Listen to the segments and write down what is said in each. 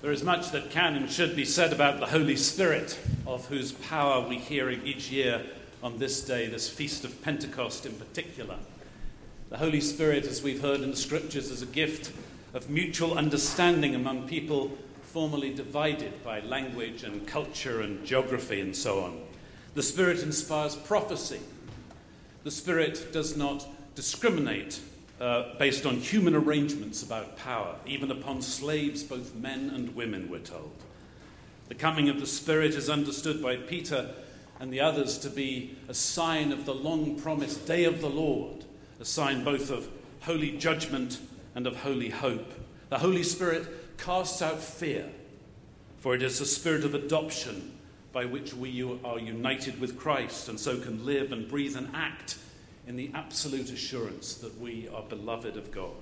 There is much that can and should be said about the Holy Spirit, of whose power we hear each year on this day, this Feast of Pentecost in particular. The Holy Spirit, as we've heard in the Scriptures, is a gift of mutual understanding among people formerly divided by language and culture and geography and so on. The Spirit inspires prophecy. The Spirit does not discriminate based on human arrangements about power, even upon slaves, both men and women, we're told. The coming of the Spirit is understood by Peter and the others to be a sign of the long-promised day of the Lord, a sign both of holy judgment and of holy hope. The Holy Spirit casts out fear, for it is the spirit of adoption by which we are united with Christ and so can live and breathe and act in the absolute assurance that we are beloved of God.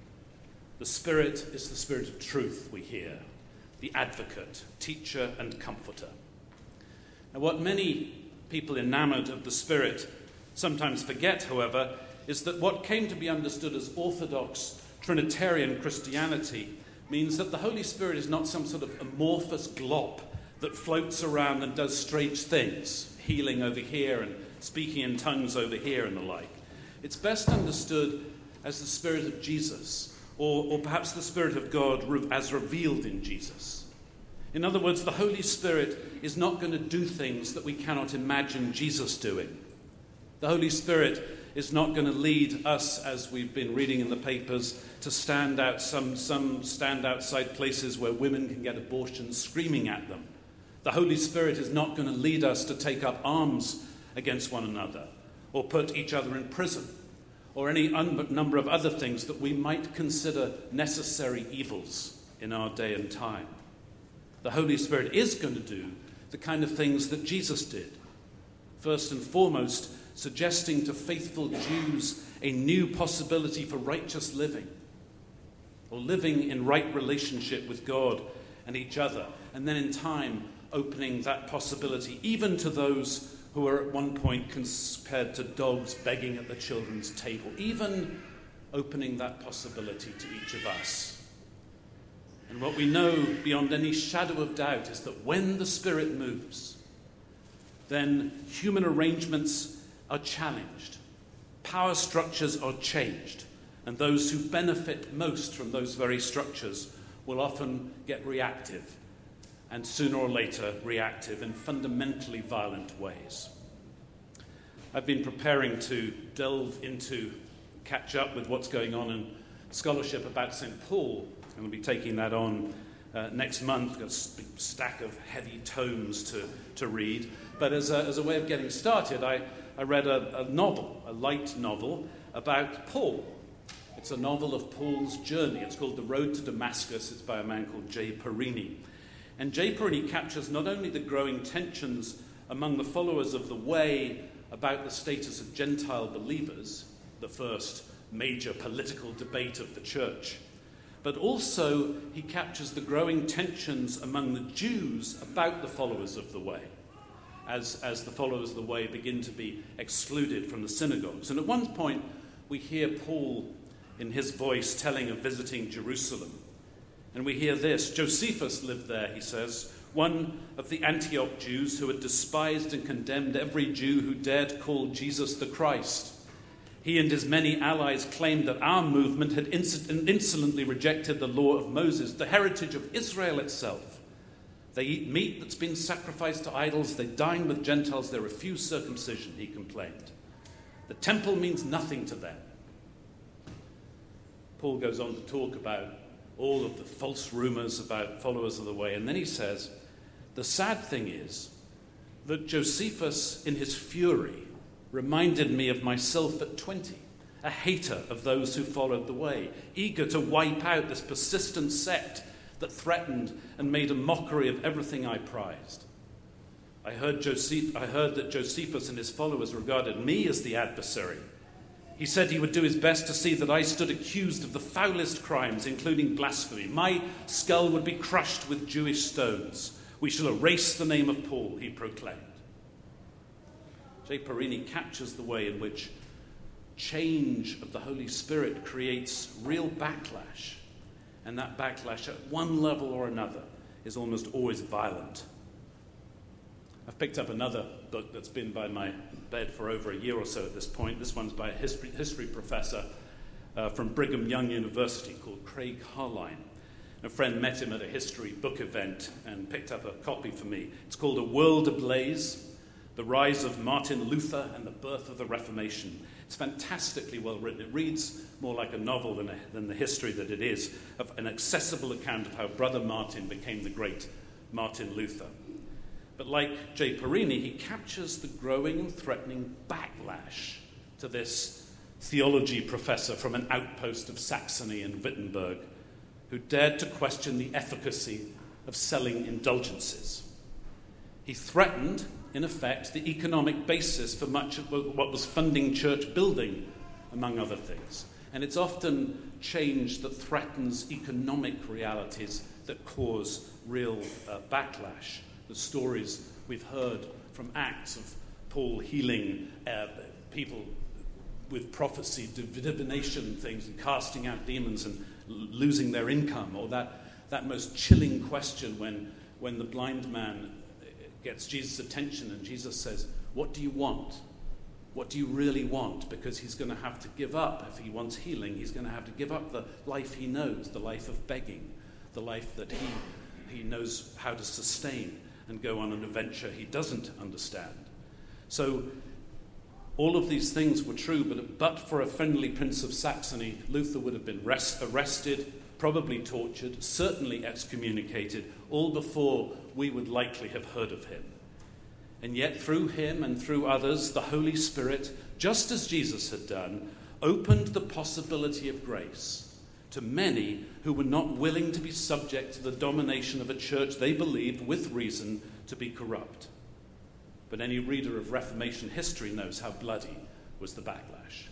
The Spirit is the Spirit of truth, we hear, the advocate, teacher, and comforter. Now, what many people enamored of the Spirit sometimes forget, however, is that what came to be understood as orthodox Trinitarian Christianity means that the Holy Spirit is not some sort of amorphous glop that floats around and does strange things, healing over here and speaking in tongues over here and the like. It's best understood as the Spirit of Jesus, or perhaps the Spirit of God as revealed in Jesus. In other words, the Holy Spirit is not going to do things that we cannot imagine Jesus doing. The Holy Spirit is not going to lead us, as we've been reading in the papers, to stand out some stand outside places where women can get abortions screaming at them. The Holy Spirit is not going to lead us to take up arms against one another, or put each other in prison, or any number of other things that we might consider necessary evils in our day and time. The Holy Spirit is going to do the kind of things that Jesus did. First and foremost, suggesting to faithful Jews a new possibility for righteous living, or living in right relationship with God and each other, and then in time opening that possibility even to those who were at one point compared to dogs begging at the children's table, even opening that possibility to each of us. And what we know beyond any shadow of doubt is that when the Spirit moves, then human arrangements are challenged, power structures are changed, and those who benefit most from those very structures will often get reactive, and sooner or later reactive in fundamentally violent ways. I've been preparing to delve into, catch up with what's going on in scholarship about St. Paul, and I'll be taking that on next month. I've got a big stack of heavy tomes to read. But as a way of getting started, I read a novel, a light novel, about Paul. It's a novel of Paul's journey. It's called The Road to Damascus. It's by a man called J. Perini. And J. Perini captures not only the growing tensions among the followers of the Way about the status of Gentile believers, the first major political debate of the church, but also he captures the growing tensions among the Jews about the followers of the Way, as the followers of the Way begin to be excluded from the synagogues. And at one point we hear Paul in his voice telling of visiting Jerusalem. And we hear this: Josephus lived there, he says, one of the Antioch Jews who had despised and condemned every Jew who dared call Jesus the Christ. He and his many allies claimed that our movement had insolently rejected the law of Moses, the heritage of Israel itself. They eat meat that's been sacrificed to idols, they dine with Gentiles, they refuse circumcision, he complained. The temple means nothing to them. Paul goes on to talk about all of the false rumors about followers of the Way. And then he says, the sad thing is that Josephus, in his fury, reminded me of myself at 20, a hater of those who followed the Way, eager to wipe out this persistent sect that threatened and made a mockery of everything I prized. I heard that Josephus and his followers regarded me as the adversary. He said he would do his best to see that I stood accused of the foulest crimes, including blasphemy. My skull would be crushed with Jewish stones. We shall erase the name of Paul, he proclaimed. J. Perini captures the way in which change of the Holy Spirit creates real backlash. And that backlash at one level or another is almost always violent. I've picked up another book that's been by my bed for over a year or so at this point. This one's by a history professor from Brigham Young University called Craig Harline. A friend met him at a history book event and picked up a copy for me. It's called A World Ablaze: The Rise of Martin Luther and the Birth of the Reformation. It's fantastically well written. It reads more like a novel than the history that it is, of an accessible account of how Brother Martin became the great Martin Luther. But like J. Perini, he captures the growing and threatening backlash to this theology professor from an outpost of Saxony and Wittenberg, who dared to question the efficacy of selling indulgences. He threatened, in effect, the economic basis for much of what was funding church building, among other things. And it's often change that threatens economic realities that cause real backlash. The stories we've heard from Acts of Paul healing people with prophecy, divination things, and casting out demons and losing their income, or that most chilling question when the blind man gets Jesus' attention and Jesus says, "What do you want? What do you really want?" Because he's going to have to give up, if he wants healing, he's going to have to give up the life he knows, the life of begging, the life that he knows how to sustain, and go on an adventure he doesn't understand. So all of these things were true, but for a friendly Prince of Saxony, Luther would have been arrested, probably tortured, certainly excommunicated, all before we would likely have heard of him. And yet through him and through others, the Holy Spirit, just as Jesus had done, opened the possibility of grace to many who were not willing to be subject to the domination of a church they believed, with reason, to be corrupt. But any reader of Reformation history knows how bloody was the backlash.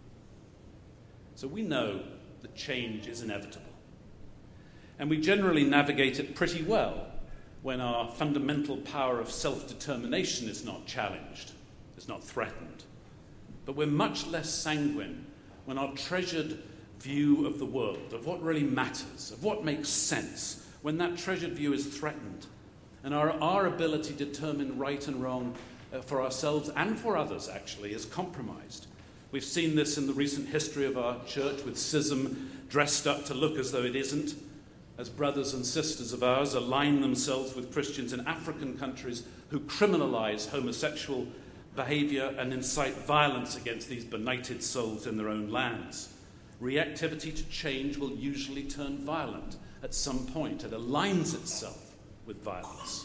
So we know that change is inevitable. And we generally navigate it pretty well when our fundamental power of self-determination is not challenged, is not threatened. But we're much less sanguine when our treasured view of the world, of what really matters, of what makes sense, when that treasured view is threatened, and our ability to determine right and wrong for ourselves and for others, actually, is compromised. We've seen this in the recent history of our church, with schism dressed up to look as though it isn't, as brothers and sisters of ours align themselves with Christians in African countries who criminalize homosexual behavior and incite violence against these benighted souls in their own lands. Reactivity to change will usually turn violent at some point. It aligns itself with violence.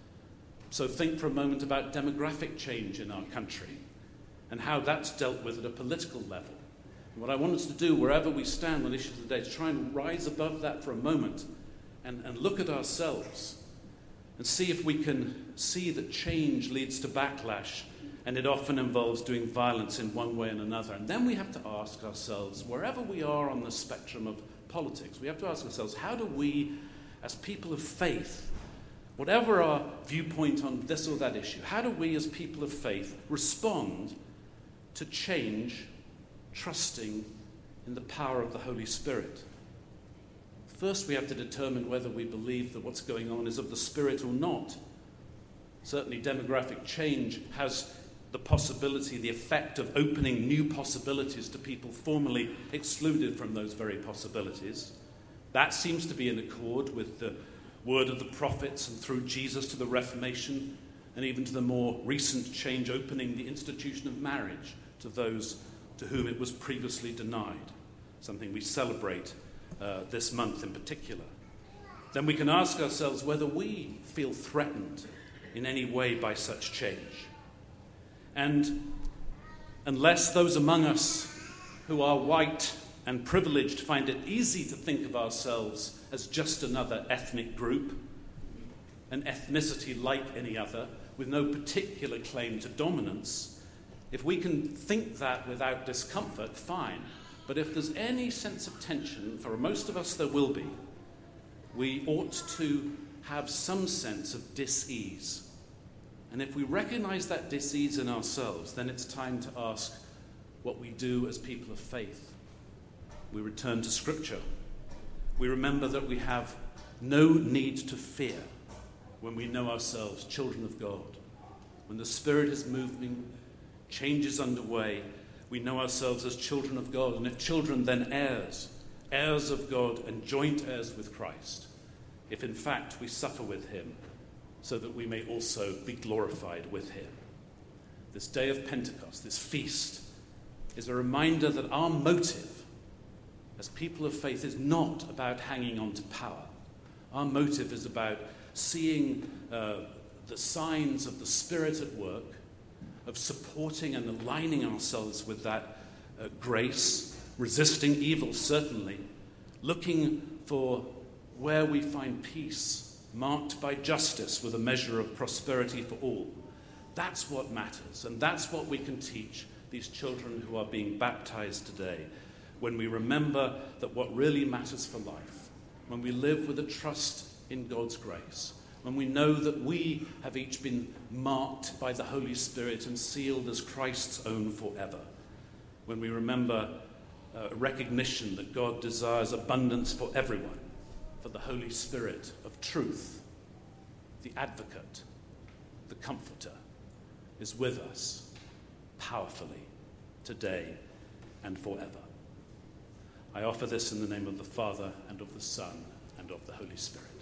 So think for a moment about demographic change in our country and how that's dealt with at a political level. And what I want us to do, wherever we stand on issues today, is try and rise above that for a moment and look at ourselves and see if we can see that change leads to backlash, and it often involves doing violence in one way and another. And then we have to ask ourselves, wherever we are on the spectrum of politics, we have to ask ourselves, how do we, as people of faith, whatever our viewpoint on this or that issue, how do we as people of faith respond to change, trusting in the power of the Holy Spirit? First, we have to determine whether we believe that what's going on is of the Spirit or not. Certainly, demographic change has the possibility, the effect of opening new possibilities to people formerly excluded from those very possibilities. That seems to be in accord with the word of the prophets, and through Jesus to the Reformation, and even to the more recent change opening the institution of marriage to those to whom it was previously denied, something we celebrate this month in particular. Then we can ask ourselves whether we feel threatened in any way by such change. And unless those among us who are white and privileged find it easy to think of ourselves as just another ethnic group, an ethnicity like any other, with no particular claim to dominance, if we can think that without discomfort, fine. But if there's any sense of tension, for most of us there will be, we ought to have some sense of dis-ease. And if we recognize that dis-ease in ourselves, then it's time to ask what we do as people of faith. We return to Scripture. We remember that we have no need to fear when we know ourselves children of God. When the Spirit is moving, change is underway, we know ourselves as children of God. And if children, then heirs, heirs of God and joint heirs with Christ, if in fact we suffer with him, so that we may also be glorified with him. This day of Pentecost, this feast, is a reminder that our motive as people of faith is not about hanging on to power. Our motive is about seeing the signs of the Spirit at work, of supporting and aligning ourselves with that grace, resisting evil certainly, looking for where we find peace, marked by justice with a measure of prosperity for all. That's what matters, and that's what we can teach these children who are being baptized today, when we remember that what really matters for life, when we live with a trust in God's grace, when we know that we have each been marked by the Holy Spirit and sealed as Christ's own forever, when we remember recognition that God desires abundance for everyone, for the Holy Spirit of truth, the advocate, the comforter, is with us powerfully today and forever. I offer this in the name of the Father, and of the Son, and of the Holy Spirit.